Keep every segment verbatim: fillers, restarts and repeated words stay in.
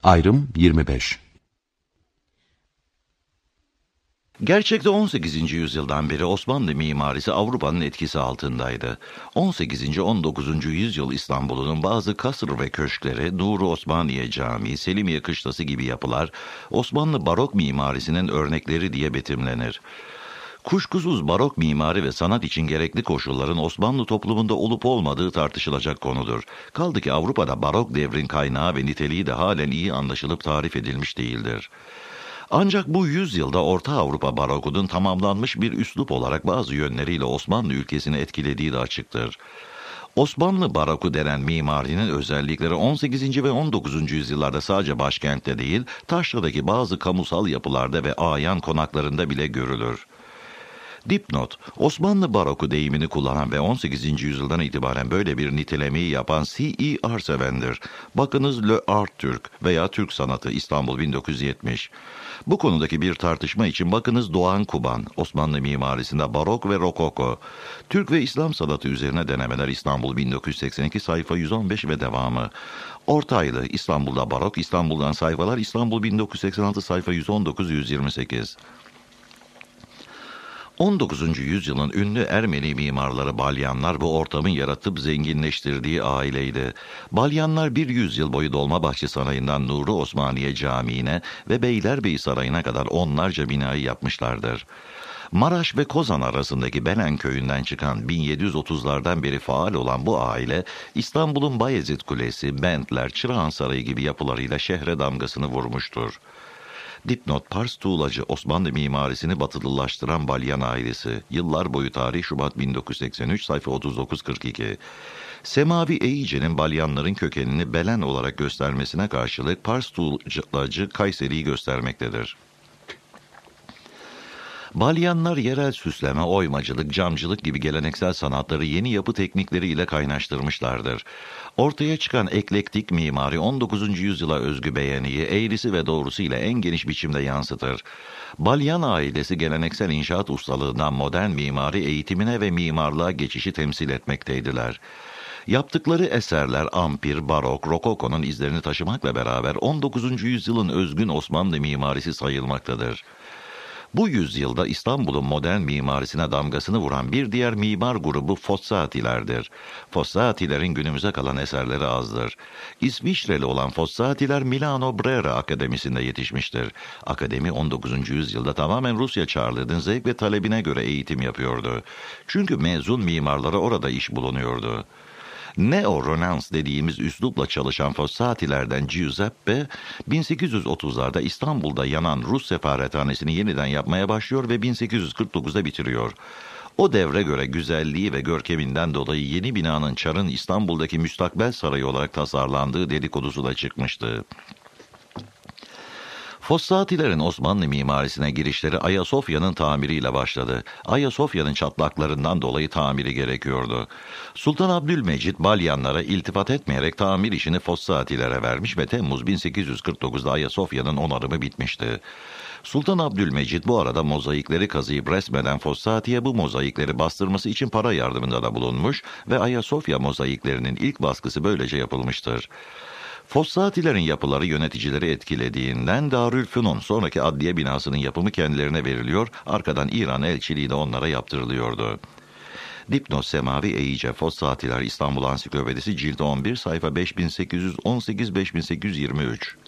Ayrım yirmi beş. Gerçekte on sekizinci yüzyıldan beri Osmanlı mimarisi Avrupa'nın etkisi altındaydı. on sekizinci on dokuzuncu yüzyıl İstanbul'un bazı kasır ve köşkleri, Nuri Osmaniye Camii, Selimiye Kışlası gibi yapılar Osmanlı barok mimarisinin örnekleri diye betimlenir. Kuşkusuz barok mimari ve sanat için gerekli koşulların Osmanlı toplumunda olup olmadığı tartışılacak konudur. Kaldı ki Avrupa'da barok devrin kaynağı ve niteliği de halen iyi anlaşılıp tarif edilmiş değildir. Ancak bu yüzyılda Orta Avrupa barokunun tamamlanmış bir üslup olarak bazı yönleriyle Osmanlı ülkesini etkilediği de açıktır. Osmanlı baroku denen mimarinin özellikleri on sekizinci ve on dokuzuncu yüzyıllarda sadece başkentte değil, taşradaki bazı kamusal yapılarda ve ayan konaklarında bile görülür. Dipnot, Osmanlı baroku deyimini kullanan ve on sekizinci yüzyıldan itibaren böyle bir nitelemeyi yapan C E Arseven'dir. Bakınız Le Art Türk veya Türk Sanatı İstanbul bin dokuz yüz yetmiş. Bu konudaki bir tartışma için bakınız Doğan Kuban, Osmanlı mimarisinde barok ve rokoko. Türk ve İslam sanatı üzerine denemeler İstanbul bin dokuz yüz seksen iki sayfa yüz on beş ve devamı. Ortaylı, İstanbul'da barok, İstanbul'dan sayfalar İstanbul bin dokuz yüz seksen altı sayfa yüz on dokuz yüz yirmi sekiz. on dokuzuncu yüzyılın ünlü Ermeni mimarları Balyanlar bu ortamın yaratıp zenginleştirdiği aileydi. Balyanlar bir yüzyıl boyu Dolmabahçe Sarayı'ndan Nuri Osmaniye Camii'ne ve Beylerbeyi Sarayı'na kadar onlarca binayı yapmışlardır. Maraş ve Kozan arasındaki Belen köyünden çıkan bin yedi yüz otuzlardan beri faal olan bu aile, İstanbul'un Bayezid Kulesi, Bentler, Çırağan Sarayı gibi yapılarıyla şehre damgasını vurmuştur. Dipnot, Pars tuğlacı Osmanlı mimarisini batılılaştıran Balyan ailesi. Yıllar boyu tarih Şubat bin dokuz yüz seksen üç sayfa otuz dokuz kırk iki. Semavi Eyice'nin Balyanların kökenini Belen olarak göstermesine karşılık Pars tuğlacı Kayseri'yi göstermektedir. Balyanlar yerel süsleme, oymacılık, camcılık gibi geleneksel sanatları yeni yapı teknikleriyle kaynaştırmışlardır. Ortaya çıkan eklektik mimari on dokuzuncu yüzyıla özgü beğeniyi eğrisi ve doğrusu ile en geniş biçimde yansıtır. Balyan ailesi geleneksel inşaat ustalığından modern mimari eğitimine ve mimarlığa geçişi temsil etmekteydiler. Yaptıkları eserler ampir, barok, rokokonun izlerini taşımakla beraber on dokuzuncu yüzyılın özgün Osmanlı mimarisi sayılmaktadır. Bu yüzyılda İstanbul'un modern mimarisine damgasını vuran bir diğer mimar grubu Fossatilerdir. Fossatilerin günümüze kalan eserleri azdır. İsviçreli olan Fossatiler Milano Brera Akademisi'nde yetişmiştir. Akademi on dokuzuncu yüzyılda tamamen Rusya Çarlığı'nın zevk ve talebine göre eğitim yapıyordu. Çünkü mezun mimarlara orada iş bulunuyordu. Neo-Rönans dediğimiz üslupla çalışan Fossatilerden Giuseppe, bin sekiz yüz otuzlarda İstanbul'da yanan Rus sefarethanesini yeniden yapmaya başlıyor ve bin sekiz yüz kırk dokuzda bitiriyor. O devre göre güzelliği ve görkeminden dolayı yeni binanın Çar'ın İstanbul'daki müstakbel sarayı olarak tasarlandığı dedikodusu da çıkmıştı. Fossatilerin Osmanlı mimarisine girişleri Ayasofya'nın tamiriyle başladı. Ayasofya'nın çatlaklarından dolayı tamiri gerekiyordu. Sultan Abdülmecit Balyanlara iltifat etmeyerek tamir işini Fossatilere vermiş ve Temmuz bin sekiz yüz kırk dokuzda Ayasofya'nın onarımı bitmişti. Sultan Abdülmecit bu arada mozaikleri kazıyıp resmeden Fossati'ye bu mozaikleri bastırması için para yardımında da bulunmuş ve Ayasofya mozaiklerinin ilk baskısı böylece yapılmıştır. Fossatilerin yapıları yöneticileri etkilediğinden Darülfünun sonraki adliye binasının yapımı kendilerine veriliyor, arkadan İran elçiliği de onlara yaptırılıyordu. Dipnot Semavi Eyice Fossatiler İstanbul Ansiklopedisi cilt on bir sayfa beş bin sekiz yüz on sekiz beş bin sekiz yüz yirmi üç.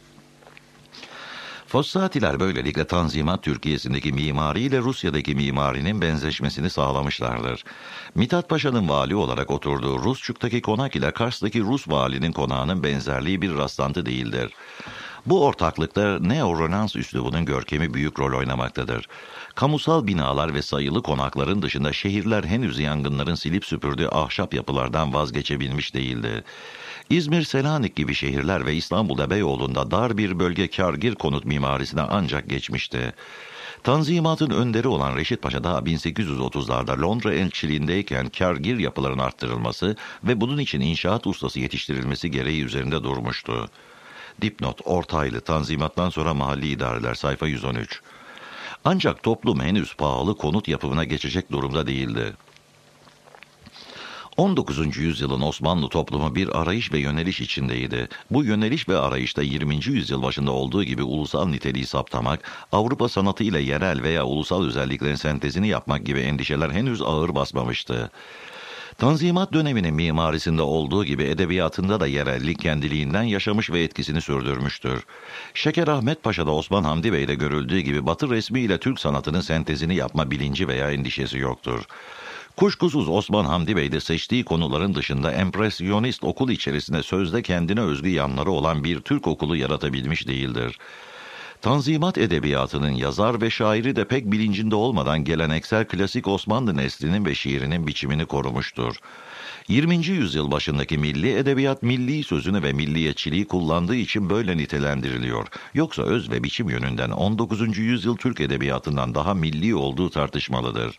Fossatiler böylelikle Tanzimat Türkiye'sindeki mimari ile Rusya'daki mimarinin benzeşmesini sağlamışlardır. Mithat Paşa'nın vali olarak oturduğu Rusçuk'taki konak ile Kars'taki Rus valinin konağının benzerliği bir rastlantı değildir. Bu ortaklıkta Neo-Rönans üslubunun görkemi büyük rol oynamaktadır. Kamusal binalar ve sayılı konakların dışında şehirler henüz yangınların silip süpürdüğü ahşap yapılardan vazgeçebilmiş değildi. İzmir, Selanik gibi şehirler ve İstanbul'da Beyoğlu'nda dar bir bölge kârgir konut mimarisine ancak geçmişti. Tanzimat'ın önderi olan Reşit Paşa daha bin sekiz yüz otuzlarda Londra elçiliğindeyken kârgir yapıların arttırılması ve bunun için inşaat ustası yetiştirilmesi gereği üzerinde durmuştu. Dipnot, Ortaylı, Tanzimat'tan sonra mahalli idareler sayfa yüz on üç. Ancak toplum henüz pahalı konut yapımına geçecek durumda değildi. on dokuzuncu yüzyılın Osmanlı toplumu bir arayış ve yöneliş içindeydi. Bu yöneliş ve arayışta yirminci yüzyıl başında olduğu gibi ulusal niteliği saptamak, Avrupa sanatı ile yerel veya ulusal özelliklerin sentezini yapmak gibi endişeler henüz ağır basmamıştı. Tanzimat döneminin mimarisinde olduğu gibi edebiyatında da yerellik kendiliğinden yaşamış ve etkisini sürdürmüştür. Şeker Ahmet Paşa'da Osman Hamdi Bey'de görüldüğü gibi Batı resmi ile Türk sanatının sentezini yapma bilinci veya endişesi yoktur. Kuşkusuz Osman Hamdi Bey de seçtiği konuların dışında empresyonist okul içerisinde sözde kendine özgü yanları olan bir Türk okulu yaratabilmiş değildir. Tanzimat edebiyatının yazar ve şairi de pek bilincinde olmadan geleneksel klasik Osmanlı neslinin ve şiirinin biçimini korumuştur. yirminci yüzyıl başındaki milli edebiyat milli sözünü ve milliyetçiliği kullandığı için böyle nitelendiriliyor. Yoksa öz ve biçim yönünden on dokuzuncu yüzyıl Türk edebiyatından daha milli olduğu tartışmalıdır.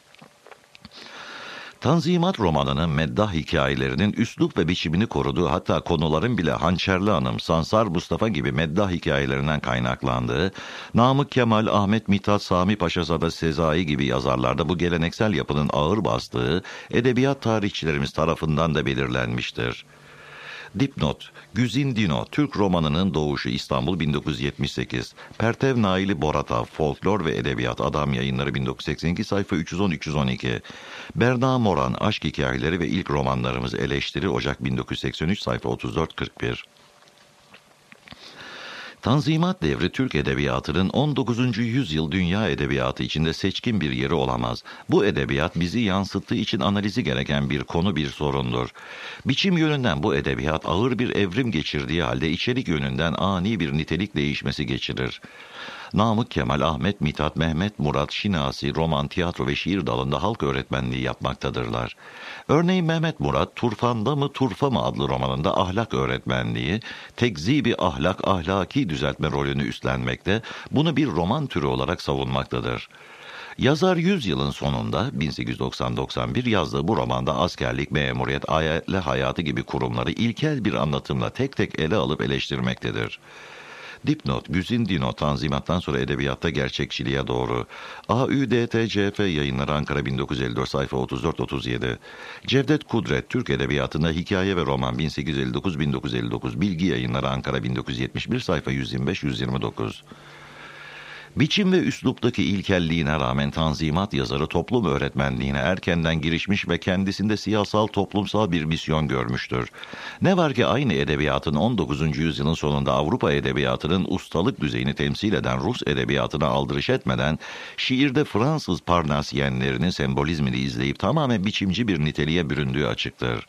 Tanzimat romanının meddah hikayelerinin üslup ve biçimini koruduğu, hatta konuların bile Hançerli Hanım, Sansar Mustafa gibi meddah hikayelerinden kaynaklandığı, Namık Kemal, Ahmet Mithat, Sami Paşazade, Sezai gibi yazarlarda bu geleneksel yapının ağır bastığı edebiyat tarihçilerimiz tarafından da belirlenmiştir. Dipnot: Güzin Dino, Türk romanının doğuşu, İstanbul bin dokuz yüz yetmiş sekiz. Pertev Naili Boratav, Folklor ve Edebiyat, Adam Yayınları bin dokuz yüz seksen iki, sayfa üç yüz on üç yüz on iki. Berna Moran, Aşk Hikayeleri ve İlk Romanlarımız, Eleştiri, Ocak bin dokuz yüz seksen üç, sayfa otuz dört kırk bir. Tanzimat devri Türk edebiyatının on dokuzuncu yüzyıl dünya edebiyatı içinde seçkin bir yeri olamaz. Bu edebiyat bizi yansıttığı için analizi gereken bir konu, bir sorundur. Biçim yönünden bu edebiyat ağır bir evrim geçirdiği halde içerik yönünden ani bir nitelik değişmesi geçirir. Namık Kemal, Ahmet Mithat, Mehmet Murat, Şinasi, roman, tiyatro ve şiir dalında halk öğretmenliği yapmaktadırlar. Örneğin Mehmet Murat, Turfan'da mı Turfa mı adlı romanında ahlak öğretmenliği, tekzibi ahlak, ahlaki düzeltme rolünü üstlenmekte, bunu bir roman türü olarak savunmaktadır. Yazar yüzyılın sonunda bin sekiz yüz doksan doksan bir yazdığı bu romanda askerlik, memuriyet, aile hayatı gibi kurumları ilkel bir anlatımla tek tek ele alıp eleştirmektedir. Dipnot: Güzin Dino, Tanzimat'tan sonra edebiyatta gerçekçiliğe doğru. A Ü D T C F Yayınları, Ankara bin dokuz yüz elli dört, sayfa otuz dört otuz yedi. Cevdet Kudret, Türk Edebiyatı'nda Hikaye ve Roman, bin sekiz yüz elli dokuz bin dokuz yüz elli dokuz. Bilgi Yayınları, Ankara bin dokuz yüz yetmiş bir, sayfa yüz yirmi beş yüz yirmi dokuz. Biçim ve üsluptaki ilkelliğine rağmen Tanzimat yazarı toplum öğretmenliğine erkenden girişmiş ve kendisinde siyasal toplumsal bir misyon görmüştür. Ne var ki aynı edebiyatın on dokuzuncu yüzyılın sonunda Avrupa edebiyatının ustalık düzeyini temsil eden Rus edebiyatına aldırış etmeden şiirde Fransız Parnasyenlerinin sembolizmini izleyip tamamen biçimci bir niteliğe büründüğü açıktır.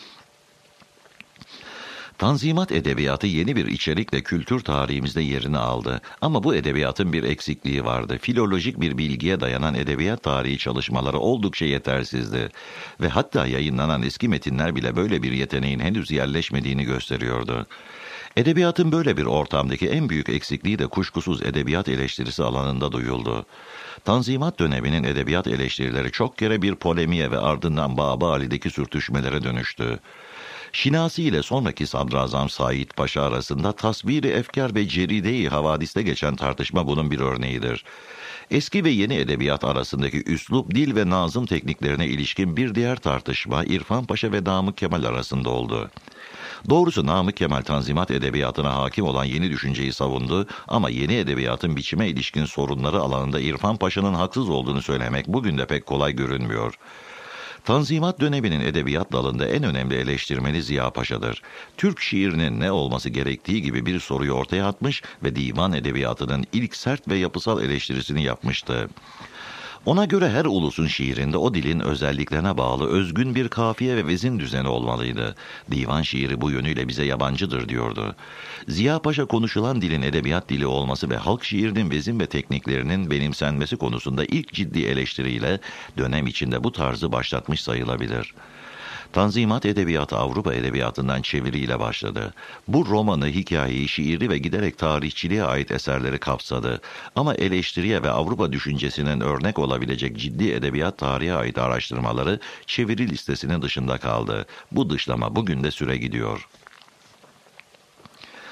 Tanzimat edebiyatı yeni bir içerikle kültür tarihimizde yerini aldı. Ama bu edebiyatın bir eksikliği vardı. Filolojik bir bilgiye dayanan edebiyat tarihi çalışmaları oldukça yetersizdi. Ve hatta yayınlanan eski metinler bile böyle bir yeteneğin henüz yerleşmediğini gösteriyordu. Edebiyatın böyle bir ortamdaki en büyük eksikliği de kuşkusuz edebiyat eleştirisi alanında duyuldu. Tanzimat döneminin edebiyat eleştirileri çok kere bir polemiğe ve ardından Babali'deki sürtüşmelere dönüştü. Şinasi ile sonraki Sadrazam Said Paşa arasında tasviri efkar ve ceride-i havadiste geçen tartışma bunun bir örneğidir. Eski ve yeni edebiyat arasındaki üslup, dil ve nazım tekniklerine ilişkin bir diğer tartışma İrfan Paşa ve Namık Kemal arasında oldu. Doğrusu Namık Kemal Tanzimat edebiyatına hakim olan yeni düşünceyi savundu ama yeni edebiyatın biçime ilişkin sorunları alanında İrfan Paşa'nın haksız olduğunu söylemek bugün de pek kolay görünmüyor. Tanzimat döneminin edebiyat dalında en önemli eleştirmeni Ziya Paşa'dır. Türk şiirinin ne olması gerektiği gibi bir soruyu ortaya atmış ve divan edebiyatının ilk sert ve yapısal eleştirisini yapmıştı. Ona göre her ulusun şiirinde o dilin özelliklerine bağlı özgün bir kafiye ve vezin düzeni olmalıydı. Divan şiiri bu yönüyle bize yabancıdır diyordu. Ziya Paşa konuşulan dilin edebiyat dili olması ve halk şiirinin vezin ve tekniklerinin benimsenmesi konusunda ilk ciddi eleştiriyle dönem içinde bu tarzı başlatmış sayılabilir. Tanzimat edebiyatı Avrupa edebiyatından çeviriyle başladı. Bu romanı, hikayeyi, şiiri ve giderek tarihçiliğe ait eserleri kapsadı. Ama eleştiriye ve Avrupa düşüncesinin örnek olabilecek ciddi edebiyat tarihe ait araştırmaları çeviri listesinin dışında kaldı. Bu dışlama bugün de süre gidiyor.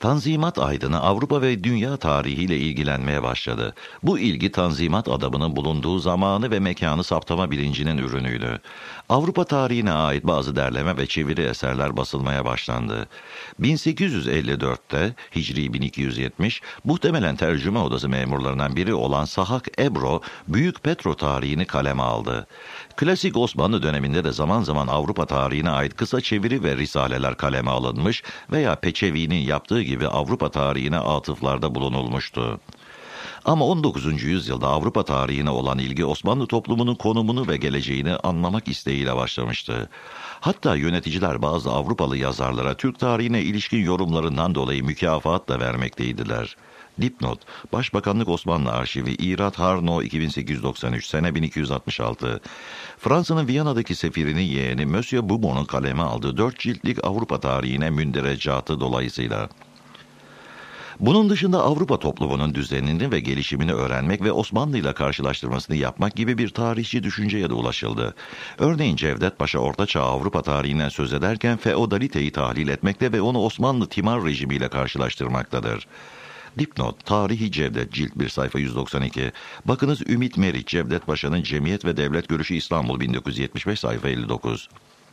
Tanzimat aydını Avrupa ve dünya tarihiyle ilgilenmeye başladı. Bu ilgi Tanzimat adamının bulunduğu zamanı ve mekanı saptama bilincinin ürünüydü. Avrupa tarihine ait bazı derleme ve çeviri eserler basılmaya başlandı. bin sekiz yüz elli dörtte Hicri bin iki yüz yetmiş, muhtemelen tercüme odası memurlarından biri olan Sahak Ebro, Büyük Petro tarihini kaleme aldı. Klasik Osmanlı döneminde de zaman zaman Avrupa tarihine ait kısa çeviri ve risaleler kaleme alınmış veya Peçevi'nin yaptığı gibi Avrupa tarihine atıflarda bulunulmuştu. Ama on dokuzuncu yüzyılda Avrupa tarihine olan ilgi Osmanlı toplumunun konumunu ve geleceğini anlamak isteğiyle başlamıştı. Hatta yöneticiler bazı Avrupalı yazarlara Türk tarihine ilişkin yorumlarından dolayı mükafat da vermekteydiler. Dipnot: Başbakanlık Osmanlı Arşivi, İrat Harno, iki bin sekiz yüz doksan üç, sene bin iki yüz altmış altı. Fransa'nın Viyana'daki sefirinin yeğeni Monsieur Bourbon'un kaleme aldığı dört ciltlik Avrupa tarihine münderecatı dolayısıyla. Bunun dışında Avrupa toplumunun düzenini ve gelişimini öğrenmek ve Osmanlı ile karşılaştırmasını yapmak gibi bir tarihçi düşünceye de ulaşıldı. Örneğin Cevdet Paşa Ortaçağ Avrupa tarihinden söz ederken feodaliteyi tahlil etmekte ve onu Osmanlı timar rejimiyle karşılaştırmaktadır. Dipnot: Tarihi Cevdet, cilt bir, sayfa yüz doksan iki. Bakınız Ümit Meriç, Cevdet Paşa'nın Cemiyet ve Devlet Görüşü İstanbul, bin dokuz yüz yetmiş beş, sayfa elli dokuz.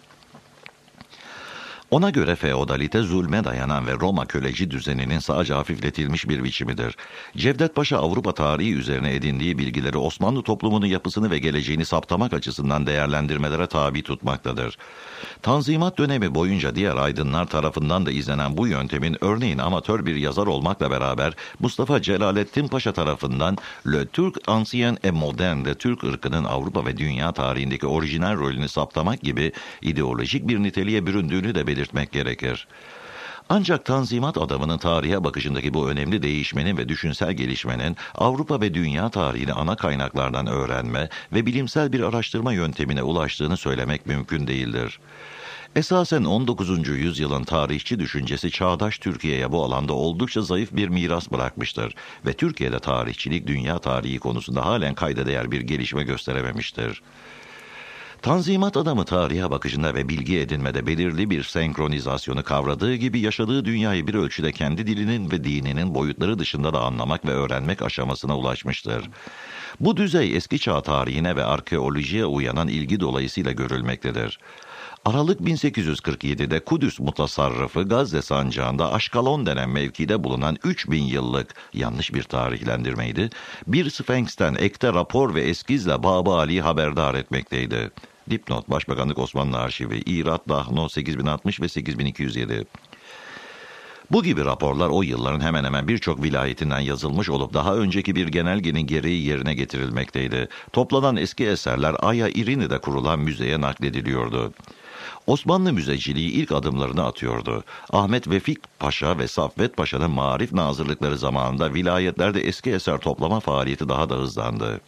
Ona göre feodalite zulme dayanan ve Roma köleci düzeninin sadece hafifletilmiş bir biçimidir. Cevdet Paşa Avrupa tarihi üzerine edindiği bilgileri Osmanlı toplumunun yapısını ve geleceğini saptamak açısından değerlendirmelere tabi tutmaktadır. Tanzimat dönemi boyunca diğer aydınlar tarafından da izlenen bu yöntemin örneğin amatör bir yazar olmakla beraber Mustafa Celalettin Paşa tarafından Le Turc Ancien et Moderne, Türk ırkının Avrupa ve dünya tarihindeki orijinal rolünü saptamak gibi ideolojik bir niteliğe büründüğünü de belirtmek gerekir. Ancak Tanzimat adamının tarihe bakışındaki bu önemli değişmenin ve düşünsel gelişmenin Avrupa ve dünya tarihini ana kaynaklardan öğrenme ve bilimsel bir araştırma yöntemine ulaştığını söylemek mümkün değildir. Esasen on dokuzuncu yüzyılın tarihçi düşüncesi çağdaş Türkiye'ye bu alanda oldukça zayıf bir miras bırakmıştır ve Türkiye'de tarihçilik dünya tarihi konusunda halen kayda değer bir gelişme gösterememiştir. Tanzimat adamı tarihe bakışında ve bilgi edinmede belirli bir senkronizasyonu kavradığı gibi yaşadığı dünyayı bir ölçüde kendi dilinin ve dininin boyutları dışında da anlamak ve öğrenmek aşamasına ulaşmıştır. Bu düzey eski çağ tarihine ve arkeolojiye uyanan ilgi dolayısıyla görülmektedir. Aralık bin sekiz yüz kırk yedi'de Kudüs mutasarrıfı Gazze sancağında Aşkalon denen mevkide bulunan üç bin yıllık, yanlış bir tarihlendirmeydi, bir Sfenks'ten ekte rapor ve eskizle Baba Ali'yi haberdar etmekteydi. Dipnot: Başbakanlık Osmanlı Arşivi, İrat Dahno, sekiz bin altmış ve sekiz bin iki yüz yedi. Bu gibi raporlar o yılların hemen hemen birçok vilayetinden yazılmış olup daha önceki bir genelgenin gereği yerine getirilmekteydi. Toplanan eski eserler Aya İrini'de kurulan müzeye naklediliyordu. Osmanlı müzeciliği ilk adımlarını atıyordu. Ahmet Vefik Paşa ve Saffet Paşa'nın marif nazırlıkları zamanında vilayetlerde eski eser toplama faaliyeti daha da hızlandı.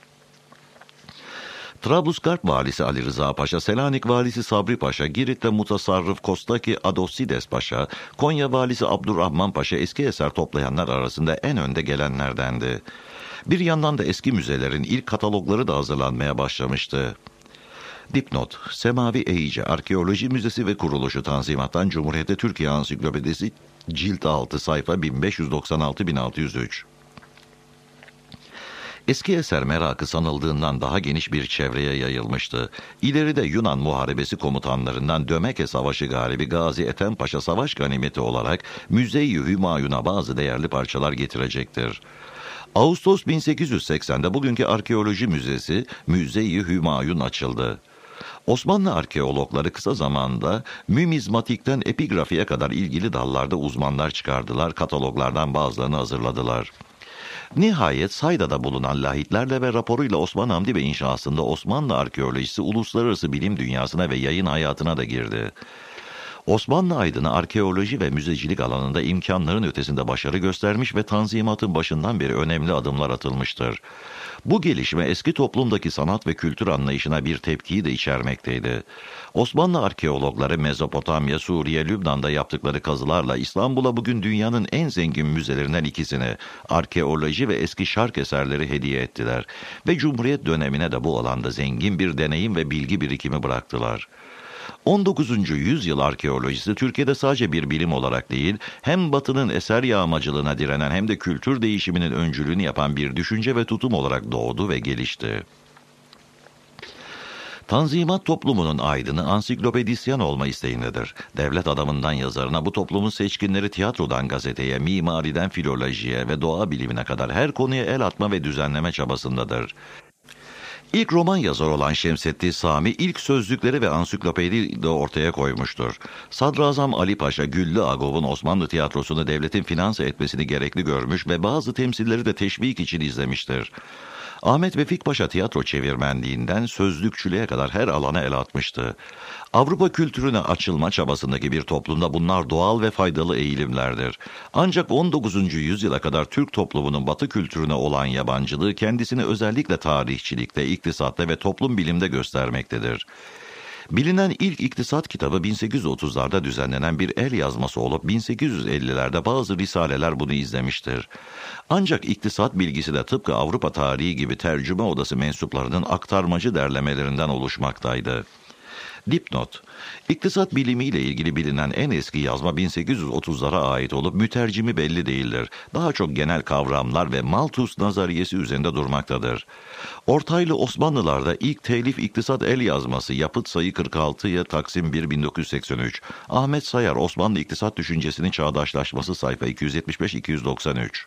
Trablusgarp valisi Ali Rıza Paşa, Selanik valisi Sabri Paşa, Girit'te mutasarrıf Kostaki Adosides Paşa, Konya valisi Abdurrahman Paşa eski eser toplayanlar arasında en önde gelenlerdendi. Bir yandan da eski müzelerin ilk katalogları da hazırlanmaya başlamıştı. Dipnot: Semavi Eyice Arkeoloji Müzesi ve Kuruluşu, Tanzimat'tan Cumhuriyet'te Türkiye Ansiklopedisi, cilt altı, sayfa bin beş yüz doksan altı bin altı yüz üç. Eski eser merakı sanıldığından daha geniş bir çevreye yayılmıştı. İleride Yunan Muharebesi komutanlarından Dömeke Savaşı galibi Gazi Ethem Paşa savaş ganimeti olarak Müze-i Hümayun'a bazı değerli parçalar getirecektir. Ağustos bin sekiz yüz seksen'de bugünkü Arkeoloji Müzesi Müze-i Hümayun açıldı. Osmanlı arkeologları kısa zamanda numizmatikten epigrafiye kadar ilgili dallarda uzmanlar çıkardılar, kataloglardan bazılarını hazırladılar. Nihayet Sayda'da bulunan lahitlerle ve raporuyla Osman Hamdi Bey inşasında Osmanlı arkeolojisi uluslararası bilim dünyasına ve yayın hayatına da girdi. Osmanlı aydını arkeoloji ve müzecilik alanında imkanların ötesinde başarı göstermiş ve Tanzimat'ın başından beri önemli adımlar atılmıştır. Bu gelişme eski toplumdaki sanat ve kültür anlayışına bir tepkiyi de içermekteydi. Osmanlı arkeologları Mezopotamya, Suriye, Lübnan'da yaptıkları kazılarla İstanbul'a bugün dünyanın en zengin müzelerinden ikisini, arkeoloji ve eski şark eserleri hediye ettiler ve Cumhuriyet dönemine de bu alanda zengin bir deneyim ve bilgi birikimi bıraktılar. on dokuzuncu yüzyıl arkeolojisi Türkiye'de sadece bir bilim olarak değil, hem Batı'nın eser yağmacılığına direnen hem de kültür değişiminin öncülüğünü yapan bir düşünce ve tutum olarak doğdu ve gelişti. Tanzimat toplumunun aydını ansiklopedisyen olma isteğindedir. Devlet adamından yazarına bu toplumun seçkinleri tiyatrodan gazeteye, mimariden filolojiye ve doğa bilimine kadar her konuya el atma ve düzenleme çabasındadır. İlk roman yazarı olan Şemsettin Sami ilk sözlükleri ve ansiklopediyi de ortaya koymuştur. Sadrazam Ali Paşa Güllü Agop'un Osmanlı tiyatrosunu devletin finanse etmesini gerekli görmüş ve bazı temsilleri de teşvik için izlemiştir. Ahmet Vefik Paşa tiyatro çevirmenliğinden sözlükçülüğe kadar her alana el atmıştı. Avrupa kültürüne açılma çabasındaki bir toplumda bunlar doğal ve faydalı eğilimlerdir. Ancak on dokuzuncu yüzyıla kadar Türk toplumunun Batı kültürüne olan yabancılığı kendisini özellikle tarihçilikte, iktisatta ve toplum bilimde göstermektedir. Bilinen ilk iktisat kitabı bin sekiz yüz otuzlarda düzenlenen bir el yazması olup bin sekiz yüz ellilerde bazı risaleler bunu izlemiştir. Ancak iktisat bilgisi de tıpkı Avrupa tarihi gibi tercüme odası mensuplarının aktarmacı derlemelerinden oluşmaktaydı. Dipnot: İktisat bilimiyle ilgili bilinen en eski yazma bin sekiz yüz otuzlara ait olup mütercimi belli değildir. Daha çok genel kavramlar ve Malthus nazariyesi üzerinde durmaktadır. Ortaylı Osmanlılarda ilk telif iktisat el yazması yapıt sayı kırk altıya Taksim bir bin dokuz yüz seksen üç. Ahmet Sayar Osmanlı İktisat Düşüncesinin Çağdaşlaşması sayfa iki yüz yetmiş beş iki yüz doksan üç.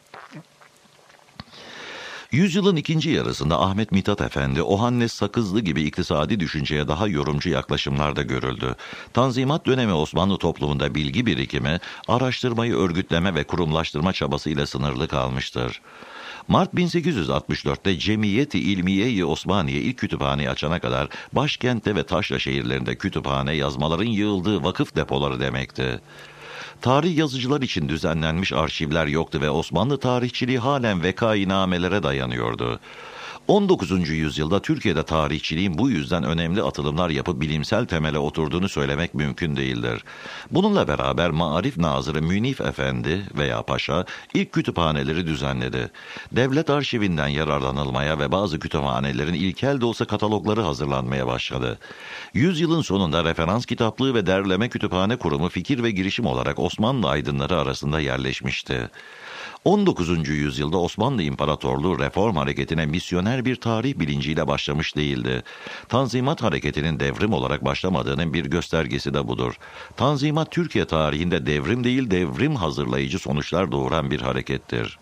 Yüzyılın ikinci yarısında Ahmet Mithat Efendi, Ohannes Sakızlı gibi iktisadi düşünceye daha yorumcu yaklaşımlar da görüldü. Tanzimat dönemi Osmanlı toplumunda bilgi birikimi, araştırmayı örgütleme ve kurumlaştırma çabasıyla sınırlı kalmıştır. Mart bin sekiz yüz altmış dörtte Cemiyeti İlmiye-i Osmaniye ilk kütüphaneyi açana kadar başkentte ve taşra şehirlerinde kütüphane yazmaların yığıldığı vakıf depoları demekti. Tarih yazıcılar için düzenlenmiş arşivler yoktu ve Osmanlı tarihçiliği halen vekainamelere dayanıyordu. on dokuzuncu yüzyılda Türkiye'de tarihçiliğin bu yüzden önemli atılımlar yapıp bilimsel temele oturduğunu söylemek mümkün değildir. Bununla beraber Maarif Nazırı Münif Efendi veya Paşa ilk kütüphaneleri düzenledi. Devlet arşivinden yararlanılmaya ve bazı kütüphanelerin ilkel de olsa katalogları hazırlanmaya başladı. Yüzyılın sonunda referans kitaplığı ve derleme kütüphane kurumu fikir ve girişim olarak Osmanlı aydınları arasında yerleşmişti. on dokuzuncu yüzyılda Osmanlı İmparatorluğu reform hareketine misyoner bir tarih bilinciyle başlamış değildi. Tanzimat hareketinin devrim olarak başlamadığının bir göstergesi de budur. Tanzimat Türkiye tarihinde devrim değil devrim hazırlayıcı sonuçlar doğuran bir harekettir.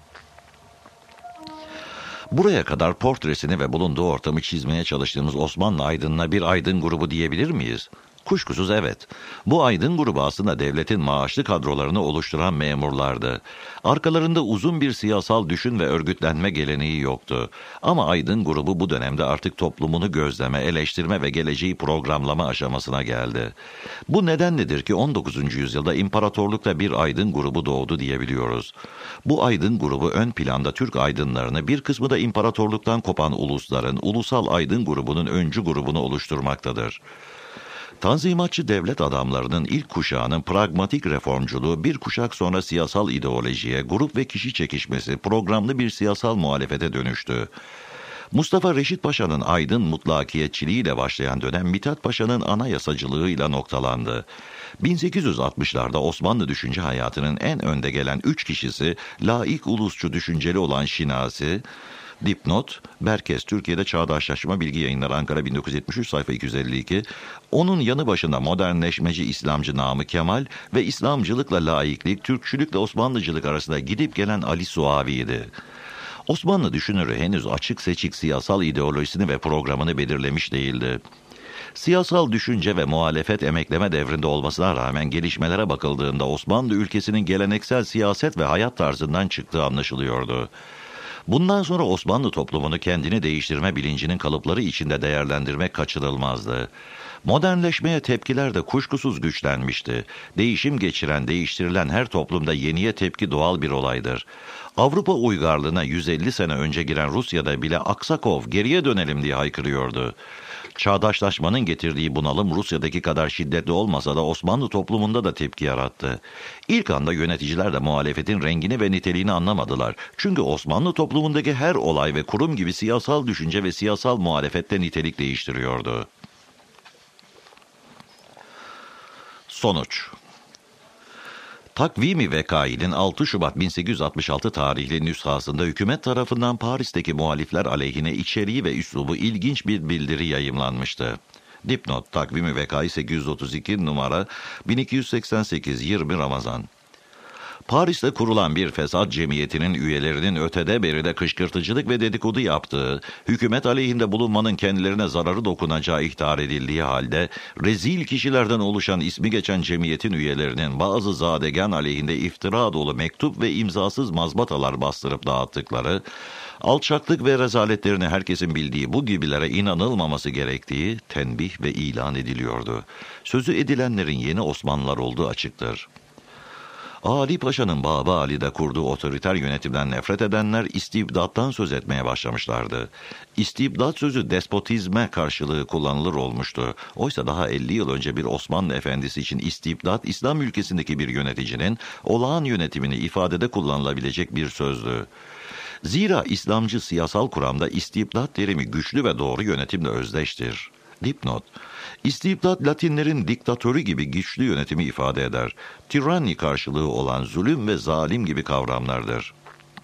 Buraya kadar portresini ve bulunduğu ortamı çizmeye çalıştığımız Osmanlı aydınına bir aydın grubu diyebilir miyiz? Kuşkusuz evet. Bu aydın grubu aslında devletin maaşlı kadrolarını oluşturan memurlardı. Arkalarında uzun bir siyasal düşün ve örgütlenme geleneği yoktu. Ama aydın grubu bu dönemde artık toplumunu gözleme, eleştirme ve geleceği programlama aşamasına geldi. Bu nedenledir ki on dokuzuncu yüzyılda imparatorlukta bir aydın grubu doğdu diyebiliyoruz. Bu aydın grubu ön planda Türk aydınlarını, bir kısmı da imparatorluktan kopan ulusların, ulusal aydın grubunun öncü grubunu oluşturmaktadır. Tanzimatçı devlet adamlarının ilk kuşağının pragmatik reformculuğu bir kuşak sonra siyasal ideolojiye, grup ve kişi çekişmesi, programlı bir siyasal muhalefete dönüştü. Mustafa Reşit Paşa'nın aydın mutlakiyetçiliğiyle başlayan dönem Mithat Paşa'nın anayasacılığıyla noktalandı. bin sekiz yüz altmışlarda Osmanlı düşünce hayatının en önde gelen üç kişisi, laik ulusçu düşünceli olan Şinasi, Dipnot, Berkes, Türkiye'de Çağdaşlaşma Bilgi Yayınları, Ankara bin dokuz yüz yetmiş üç sayfa iki yüz elli iki, onun yanı başında modernleşmeci İslamcı Namık Kemal ve İslamcılıkla laiklik, Türkçülükle Osmanlıcılık arasında gidip gelen Ali Suavi'ydi. Osmanlı düşünürü henüz açık seçik siyasal ideolojisini ve programını belirlemiş değildi. Siyasal düşünce ve muhalefet emekleme devrinde olmasına rağmen gelişmelere bakıldığında Osmanlı ülkesinin geleneksel siyaset ve hayat tarzından çıktığı anlaşılıyordu. Bundan sonra Osmanlı toplumunu kendini değiştirme bilincinin kalıpları içinde değerlendirmek kaçınılmazdı. Modernleşmeye tepkiler de kuşkusuz güçlenmişti. Değişim geçiren, değiştirilen her toplumda yeniye tepki doğal bir olaydır. Avrupa uygarlığına yüz elli sene önce giren Rusya'da bile Aksakov geriye dönelim diye haykırıyordu. Çağdaşlaşmanın getirdiği bunalım Rusya'daki kadar şiddetli olmasa da Osmanlı toplumunda da tepki yarattı. İlk anda yöneticiler de muhalefetin rengini ve niteliğini anlamadılar. Çünkü Osmanlı toplumundaki her olay ve kurum gibi siyasal düşünce ve siyasal muhalefette nitelik değiştiriyordu. Sonuç: Takvim-i Vekail'in altı Şubat bin sekiz yüz altmış altı tarihli nüshasında hükümet tarafından Paris'teki muhalifler aleyhine içeriği ve üslubu ilginç bir bildiri yayımlanmıştı. Dipnot: Takvim-i Vekail sekiz yüz otuz iki numara bin iki yüz seksen sekiz yirmi Ramazan. Paris'te kurulan bir fesat cemiyetinin üyelerinin ötede beride kışkırtıcılık ve dedikodu yaptığı, hükümet aleyhinde bulunmanın kendilerine zararı dokunacağı ihtar edildiği halde, rezil kişilerden oluşan ismi geçen cemiyetin üyelerinin bazı zadegen aleyhinde iftira dolu mektup ve imzasız mazbatalar bastırıp dağıttıkları, alçaklık ve rezaletlerini herkesin bildiği bu gibilere inanılmaması gerektiği tenbih ve ilan ediliyordu. Sözü edilenlerin yeni Osmanlılar olduğu açıktır. Ali Paşa'nın Baba Ali'de kurduğu otoriter yönetimden nefret edenler istibdattan söz etmeye başlamışlardı. İstibdat sözü despotizme karşılığı kullanılır olmuştu. Oysa daha elli yıl önce bir Osmanlı efendisi için istibdat, İslam ülkesindeki bir yöneticinin olağan yönetimini ifadede kullanılabilecek bir sözdü. Zira İslamcı siyasal kuramda istibdat terimi güçlü ve doğru yönetimle özdeştir. Dipnot: İstibdat Latinlerin diktatörü gibi güçlü yönetimi ifade eder. Tiranni karşılığı olan zulüm ve zalim gibi kavramlardır.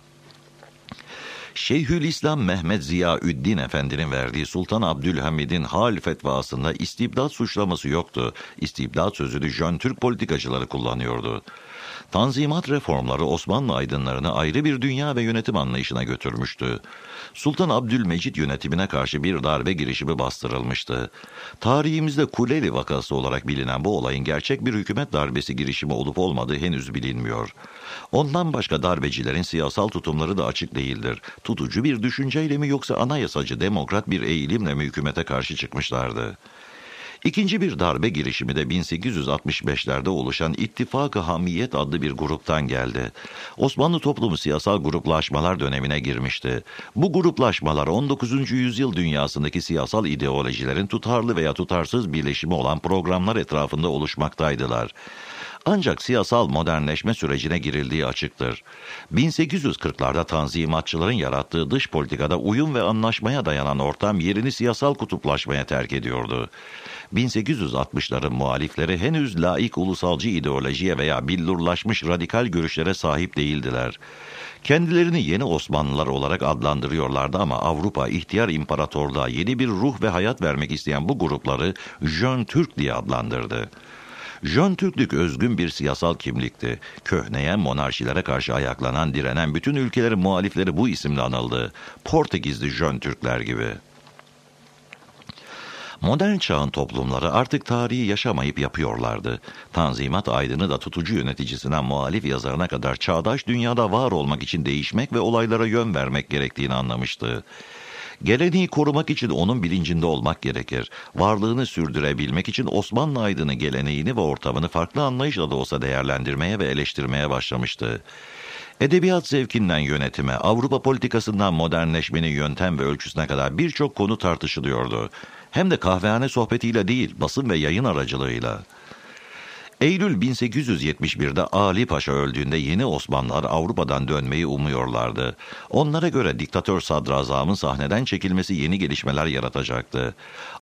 Şeyhülislam Mehmet Ziyaüddin Efendi'nin verdiği Sultan Abdülhamid'in hal fetvasında istibdat suçlaması yoktu. İstibdat sözünü Jön Türk politikacıları kullanıyordu. Tanzimat reformları Osmanlı aydınlarını ayrı bir dünya ve yönetim anlayışına götürmüştü. Sultan Abdülmecid yönetimine karşı bir darbe girişimi bastırılmıştı. Tarihimizde Kuleli vakası olarak bilinen bu olayın gerçek bir hükümet darbesi girişimi olup olmadığı henüz bilinmiyor. Ondan başka darbecilerin siyasal tutumları da açık değildir. Tutucu bir düşünceyle mi yoksa anayasacı demokrat bir eğilimle mi hükümete karşı çıkmışlardı? İkinci bir darbe girişimi de bin sekiz yüz altmış beşlerde oluşan İttifak-ı Hamiyet adlı bir gruptan geldi. Osmanlı toplumu siyasal gruplaşmalar dönemine girmişti. Bu gruplaşmalar on dokuzuncu yüzyıl dünyasındaki siyasal ideolojilerin tutarlı veya tutarsız birleşimi olan programlar etrafında oluşmaktaydılar. Ancak siyasal modernleşme sürecine girildiği açıktır. bin sekiz yüz kırklarda tanzimatçıların yarattığı dış politikada uyum ve anlaşmaya dayanan ortam yerini siyasal kutuplaşmaya terk ediyordu. bin sekiz yüz altmışların muhalifleri henüz laik ulusalcı ideolojiye veya billurlaşmış radikal görüşlere sahip değildiler. Kendilerini yeni Osmanlılar olarak adlandırıyorlardı ama Avrupa ihtiyar imparatorluğa yeni bir ruh ve hayat vermek isteyen bu grupları Jön Türk diye adlandırdı. Jön Türklük özgün bir siyasal kimlikti. Köhneyen monarşilere karşı ayaklanan, direnen bütün ülkelerin muhalifleri bu isimle anıldı. Portekizli Jön Türkler gibi. Modern çağın toplumları artık tarihi yaşamayıp yapıyorlardı. Tanzimat aydını da tutucu yöneticisinden muhalif yazarına kadar çağdaş dünyada var olmak için değişmek ve olaylara yön vermek gerektiğini anlamıştı. Geleneği korumak için onun bilincinde olmak gerekir. Varlığını sürdürebilmek için Osmanlı aydını geleneğini ve ortamını farklı anlayışla da olsa değerlendirmeye ve eleştirmeye başlamıştı. Edebiyat zevkinden yönetime, Avrupa politikasından modernleşmenin yöntem ve ölçüsüne kadar birçok konu tartışılıyordu. Hem de kahvehane sohbetiyle değil, basın ve yayın aracılığıyla. Eylül bin sekiz yüz yetmiş birde Ali Paşa öldüğünde yeni Osmanlılar Avrupa'dan dönmeyi umuyorlardı. Onlara göre diktatör sadrazamın sahneden çekilmesi yeni gelişmeler yaratacaktı.